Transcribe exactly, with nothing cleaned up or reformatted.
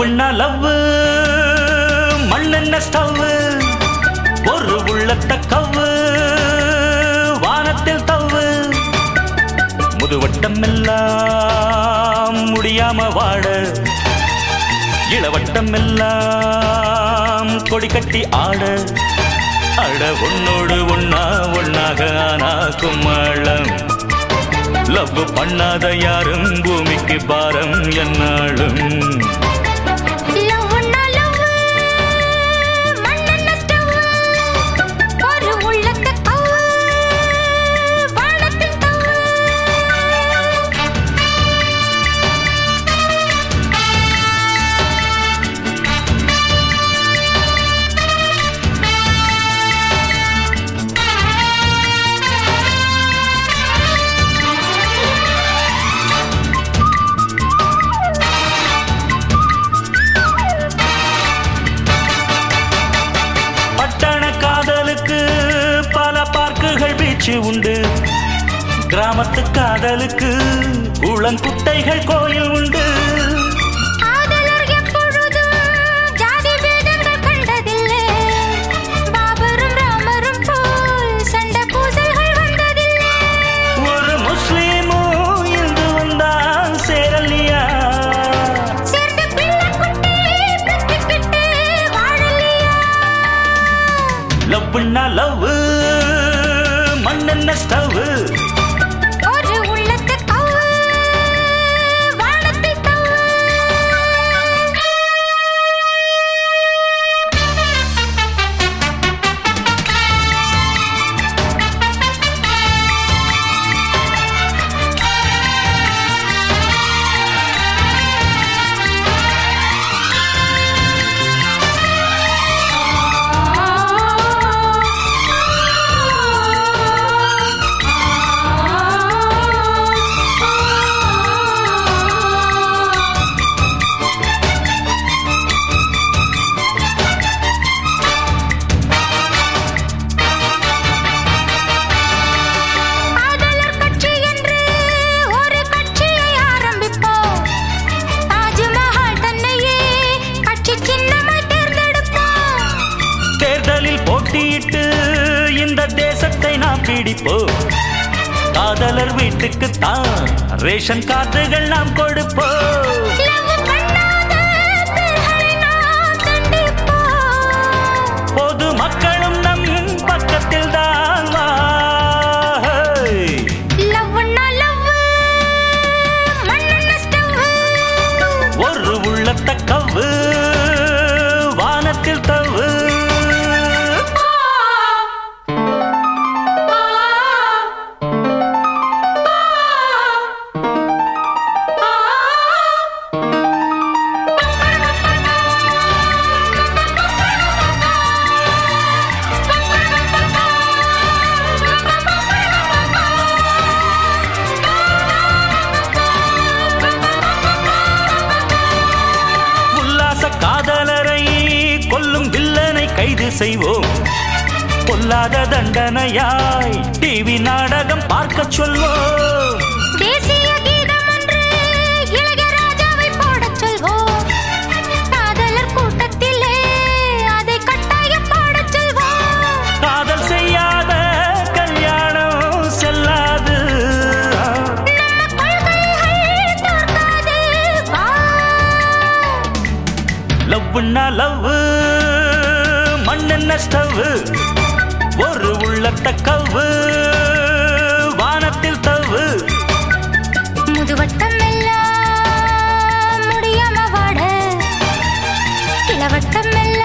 லவ்னா love மண்ணென்ன stove ஒரு உள்ளத்த கவ்வு வானத்தில் தவ்வு முதுவட்டம் எல்லாம் முடியாம வாட இளவட்டம் எல்லாம் கொடி கட்டி ஆட அட ஒன்னோடு ஒன்னா ஒன்னாக ஆனா கும்மாளம் லவ் பண்ணாத யாரும் பூமிக்கு பாரம் என்னாலும் உண்டு கிராமத்து காதலுக்கு குளங்குட்டைகள் கோயில் உண்டு ஒரு முஸ்லீமும் இந்து வந்தான் சேரலியா லவ்னா லவ் மண்ணென்ன ஸ்டவ் ஒரு உள்ளத்த கவ்வு வானத்தில் தவ்வு போட்டியிட்டு இந்த தேசத்தை நாம் பிடிப்போம் காதலர் வீட்டுக்கு தான் ரேஷன் கார்டுகள் நாம் கொடுப்போம் பொது மக்களும் நம் பக்கத்தில் தான் ஒரு உள்ளத்த கவ்வு வானத்தில் தவ்வு காதலரை கொல்லும் வில்லனை கைது செய்வோம் பொல்லாத தண்டனையாய் டிவி நாடகம் பார்க்க சொல்வோம் தேசிய கீதம் என்று இளையராஜாவை பாடச் சொல்வோம் காதலர் கூட்டத்திலே அதை கட்டாயம் பாடச் சொல்வோம் காதல் செய்யாத கல்யாணம் செல்லாது நம்ம கொள்கைகள் தோற்காது லவ்னா லவ் மண்ணென்ன ஸ்டவ் ஒரு உள்ளத்த கவ்வு வானத்தில் தவ்வு முதுவட்டம் எல்லாம் முடியாம வாட இளவட்டம் எல்லாம்